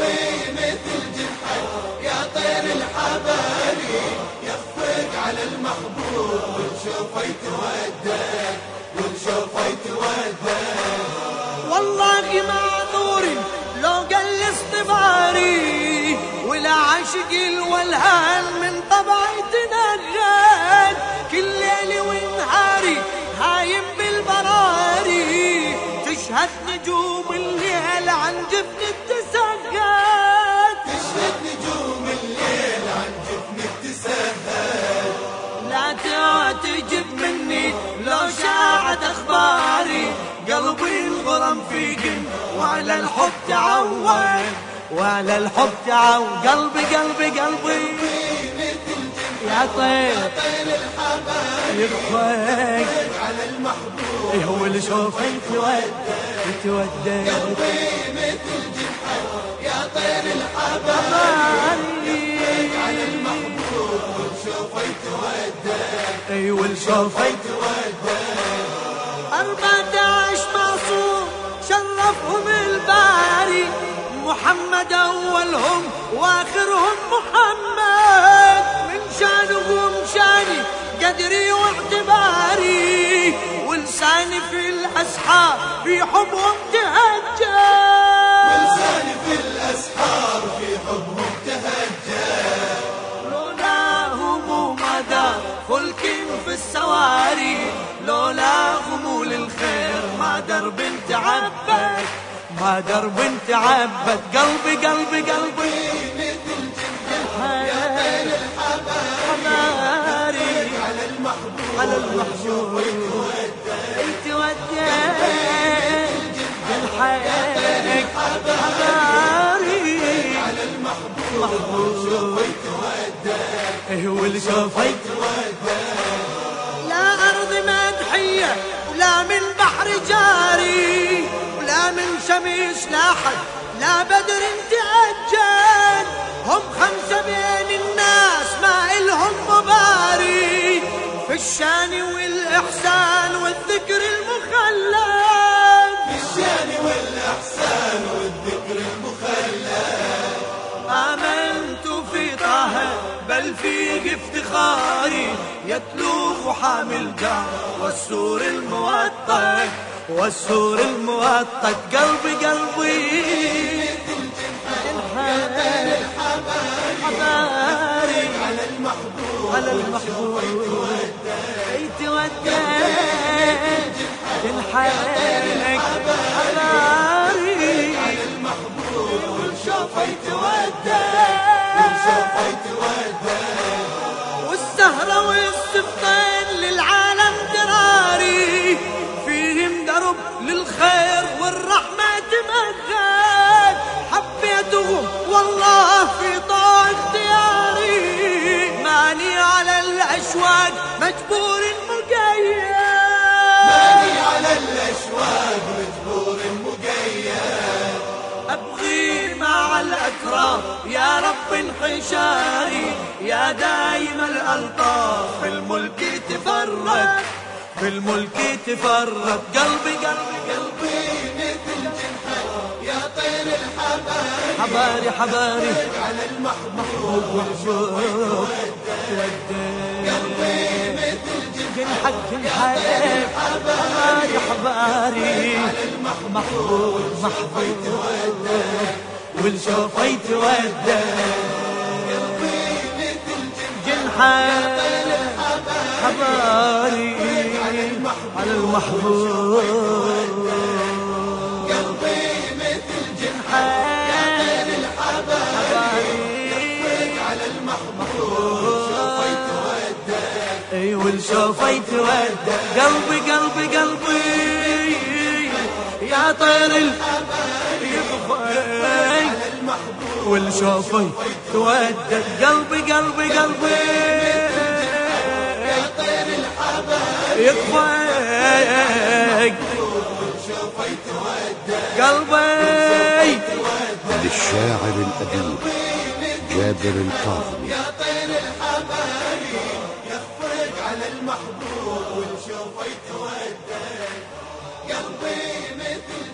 قلبي مثل جنحك يا طير الحباري، يخفق على المحبوب والشوفه يتودد والشوفه يتودد. والله معذوري لو قل اصطباري، ولا عاشقي والهان من طبعي تنجد، كل ليلي ونهاري هايم بالبراري، تشهد نجوم الليل عن جفن التسهد، تشهد نجوم الليل عن جفن التسهد. لا تعتجب مني لو شاعت اخباري، قلبي الغرم في قلبي وعلى الحب تعود، وعلى الحب تعود. قلبي قلبي قلبي يا طير الحبايب يخفق على المحبوب هو اللي شوفه يتودد. قلبي مثل جنحك يا طير الحبايب على المحبوب والشوفه يتودد ايوه الشوفه يتودد. 14 معصوم شرفهم الباري، محمد أولهم وآخرهم محمد، من شانهم شاني قدري واعتباري، ولساني في الأسحار في حبهم تهجر، ولساني في الأسحار في حبهم تهجر. لولاهم ما دار فلك في السواري، لولاهم للخير ما درب تعبد، ما درب تعبد. قلبي قلبي قلبي مثل جنحك يا طير الحبايب على المحبوب على المحبوب يتودد جنحك حباري على المحبوب شوفه يتودد هو اللي شوفه يتودد. لا أرض مدحية ولا من بحر جاري، ولا من شمس لاحد لا بدر تأجل، هم 5 بين الناس ما إلهم مباري، في الشان والإحسان والذكر المخلد، في الشان والإحسان والذكر المخلد. آمنت في طه بل فيه افتخاري، يتلوه حامل جار والسور الموطد، والسور الموطد. قلبي قلبي حباري على المحبوب على المحبوب يتودد جنحك حباري على المحبوب والشوفه يتودد يتودد. يتودد. والسهرة والسبطين للعالم دراري، فيهم درب للخير والرحمة تمهد، حبيتهم والله في طاعة اختياري، ماني على الأشواق مجبور مقيد، ماني على الأشواق مجبور مقيد. أبغي مع الأكرام يا رب انحشاري، يا دايم الألطاف في الملك تفرد، في الملك تفرد. قلبي قلبي قلبي مثل جنحك يا طير الحبايب حباري حباري على المحبوب والشوفه قلبي مثل جنحك جنحك حباري حباري محبوب محبوب والشوفه يتودد. جنحك حباري على المحبوب قلبي مثل جنحك حباري على المحبوب شوفه يتودد ايوه الشوفه يتودد. قلبي قلبي قلبي يا طير يخفق والشوفه يتودد. قلبي قلبي قلبي يا طير الحبايب يخفق شوفه يتودد قلبي. للشاعر الأديب جابر الكاظمي. يا طير الحبايب يخفق على المحبوب والشوفه يتودد. قلبي مثل